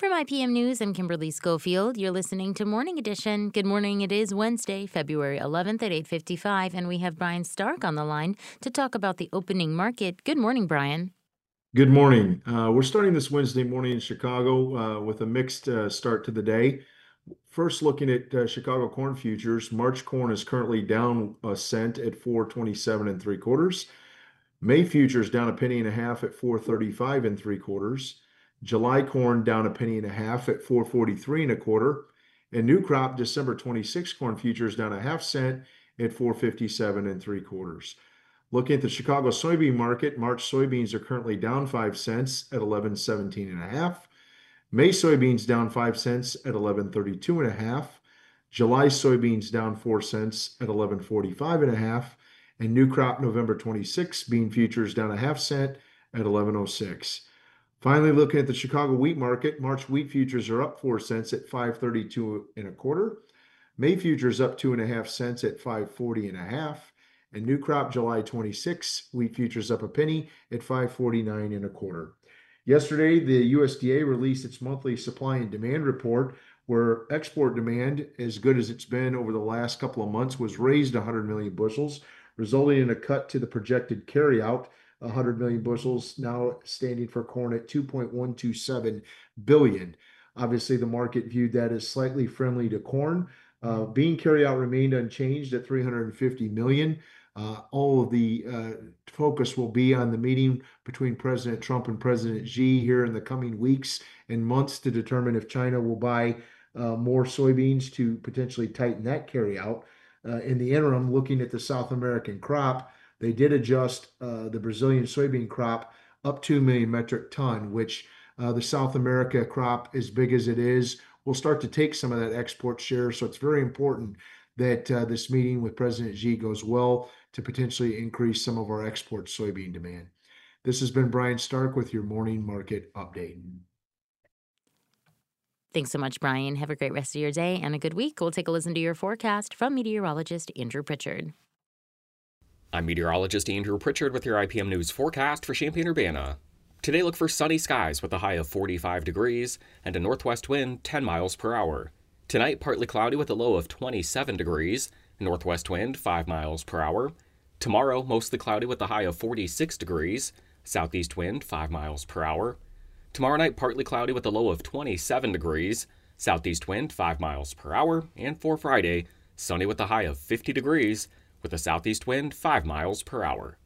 From IPM News, I'm Kimberly Schofield. You're listening to Morning Edition. Good morning. It is Wednesday, February 11th at 8:55, and we have Brian Stark on the line to talk about the opening market. Good morning, Brian. Good morning. We're starting this Wednesday morning in Chicago with a mixed start to the day. First, looking at Chicago corn futures, March corn is currently down a cent at 427 and three quarters. May futures down a penny and a half at 435 and three quarters. July corn down a penny and a half at 443 and a quarter. And new crop December 26 corn futures down a half cent at 457 and three quarters. Looking at the Chicago soybean market, March soybeans are currently down 5 cents at 11.17 and a half. May soybeans down 5 cents at 11.32 and a half. July soybeans down 4 cents at 11.45 and a half. And new crop November 26 bean futures down a half cent at 11.06. Finally, looking at the Chicago wheat market, March wheat futures are up 4 cents at 5.32 and a quarter. May futures up 2.5 cents at 5.40 and a half. And new crop July 26, wheat futures up a penny at 5.49 and a quarter. Yesterday, the USDA released its monthly supply and demand report, where export demand, as good as it's been over the last couple of months, was raised 100 million bushels, resulting in a cut to the projected carryout. 100 million bushels now standing for corn at 2.127 billion. Obviously, the market viewed that as slightly friendly to corn. Bean carryout remained unchanged at 350 million. All of the focus will be on the meeting between President Trump and President Xi here in the coming weeks and months to determine if China will buy more soybeans to potentially tighten that carryout. In the interim, looking at the South American crop, they did adjust the Brazilian soybean crop up 2 million metric ton, which the South America crop, as big as it is, will start to take some of that export share. So it's very important that this meeting with President Xi goes well to potentially increase some of our export soybean demand. This has been Brian Stark with your morning market update. Thanks so much, Brian. Have a great rest of your day and a good week. We'll take a listen to your forecast from meteorologist Andrew Pritchard. I'm meteorologist Andrew Pritchard with your IPM News forecast for Champaign-Urbana. Today, look for sunny skies with a high of 45 degrees and a northwest wind 10 miles per hour. Tonight, partly cloudy with a low of 27 degrees, northwest wind 5 miles per hour. Tomorrow, mostly cloudy with a high of 46 degrees, southeast wind 5 miles per hour. Tomorrow night, partly cloudy with a low of 27 degrees, southeast wind 5 miles per hour. And for Friday, sunny with a high of 50 degrees with a southeast wind 5 miles per hour.